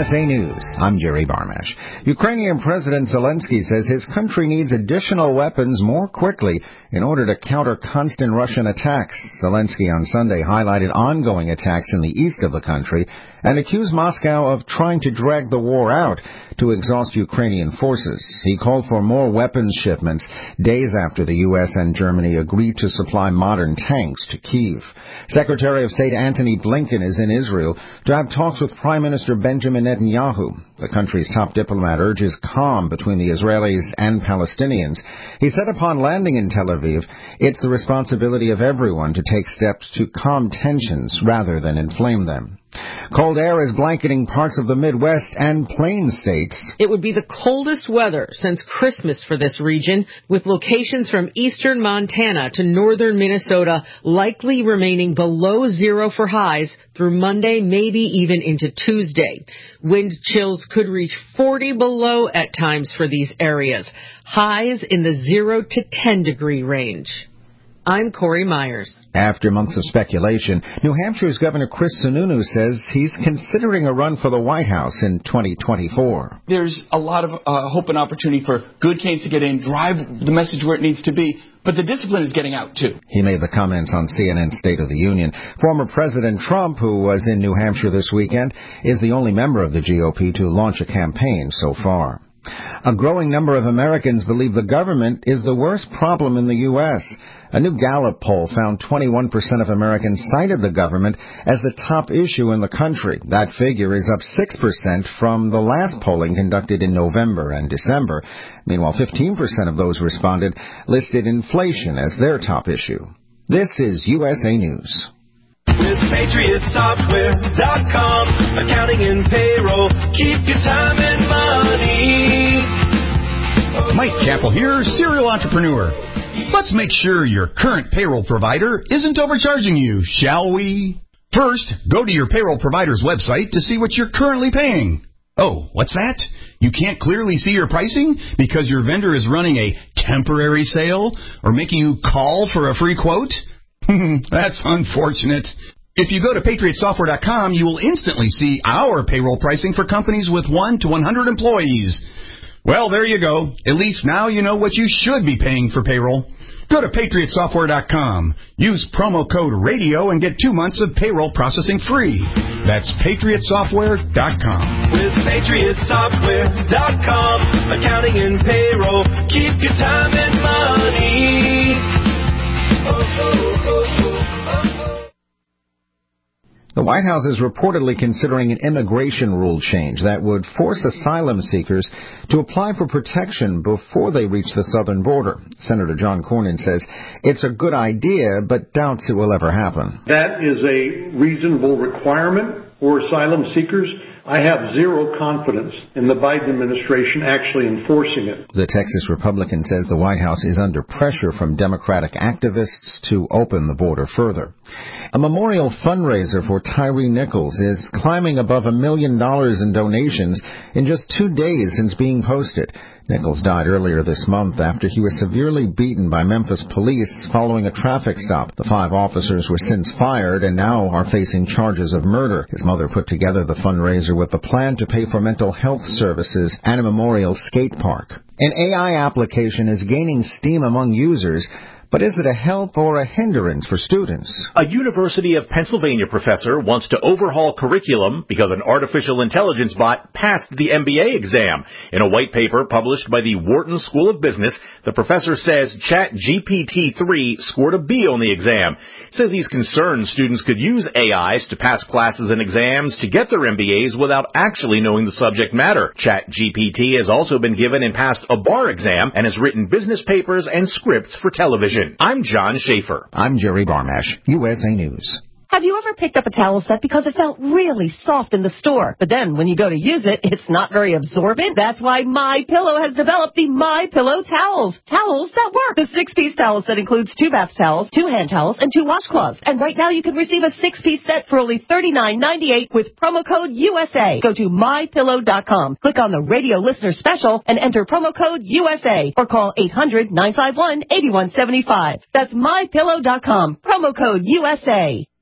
USA News, I'm Jerry Barmash. Ukrainian President Zelensky says his country needs additional weapons more quickly in order to counter constant Russian attacks. Zelensky on Sunday highlighted ongoing attacks in the east of the country and accused Moscow of trying to drag the war out to exhaust Ukrainian forces. He called for more weapons shipments days after the U.S. and Germany agreed to supply modern tanks to Kyiv. Secretary of State Antony Blinken is in Israel to have talks with Prime Minister Benjamin Netanyahu. The country's top diplomat urges calm between the Israelis and Palestinians. He said upon landing in Tel Aviv, it's the responsibility of everyone to take steps to calm tensions rather than inflame them. Cold air is blanketing parts of the Midwest and Plain states. It would be the coldest weather since Christmas for this region, with locations from eastern Montana to northern Minnesota likely remaining below zero for highs through Monday, maybe even into Tuesday. Wind chills could reach 40 below at times for these areas. Highs in the 0 to 10 degree range. I'm Corey Myers. After months of speculation, New Hampshire's Governor Chris Sununu says he's considering a run for the White House in 2024. There's a lot of hope and opportunity for good candidates to get in, drive the message where it needs to be, but the discipline is getting out, too. He made the comments on CNN's State of the Union. Former President Trump, who was in New Hampshire this weekend, is the only member of the GOP to launch a campaign so far. A growing number of Americans believe the government is the worst problem in the U.S. A new Gallup poll found 21% of Americans cited the government as the top issue in the country. That figure is up 6% from the last polling conducted in November and December. Meanwhile, 15% of those responded listed inflation as their top issue. This is USA News. With PatriotSoftware.com, accounting and payroll, keep your time and money. Mike Chappell here, serial entrepreneur. Let's make sure your current payroll provider isn't overcharging you, shall we? First, go to your payroll provider's website to see what you're currently paying. Oh, what's that? You can't clearly see your pricing because your vendor is running a temporary sale or making you call for a free quote? That's unfortunate. If you go to PatriotSoftware.com, you will instantly see our payroll pricing for companies with 1 to 100 employees. Well, there you go. At least now you know what you should be paying for payroll. Go to PatriotSoftware.com. Use promo code RADIO and get 2 months of payroll processing free. That's PatriotSoftware.com. With PatriotSoftware.com, accounting and payroll, keep your time and money. The White House is reportedly considering an immigration rule change that would force asylum seekers to apply for protection before they reach the southern border. Senator John Cornyn says it's a good idea, but doubts it will ever happen. That is a reasonable requirement for asylum seekers. I have zero confidence in the Biden administration actually enforcing it. The Texas Republican says the White House is under pressure from Democratic activists to open the border further. A memorial fundraiser for Tyree Nichols is climbing above $1 million in donations in just 2 days since being posted. Nichols died earlier this month after he was severely beaten by Memphis police following a traffic stop. The 5 officers were since fired and now are facing charges of murder. His mother put together the fundraiser with the plan to pay for mental health services and a memorial skate park. An AI application is gaining steam among users, but is it a help or a hindrance for students? A University of Pennsylvania professor wants to overhaul curriculum because an artificial intelligence bot passed the MBA exam. In a white paper published by the Wharton School of Business, the professor says ChatGPT-3 scored a B on the exam. He says he's concerned students could use AIs to pass classes and exams to get their MBAs without actually knowing the subject matter. ChatGPT has also been given and passed a bar exam and has written business papers and scripts for television. I'm John Schaefer. I'm Jerry Barmash, USA News. Have you ever picked up a towel set because it felt really soft in the store, but then when you go to use it, it's not very absorbent? That's why MyPillow has developed the MyPillow towels. Towels that work. The 6-piece towel set includes 2 bath towels, 2 hand towels, and 2 washcloths. And right now you can receive a 6-piece set for only $39.98 with promo code USA. Go to MyPillow.com. Click on the radio listener special and enter promo code USA or call 800-951-8175. That's MyPillow.com. Promo code USA.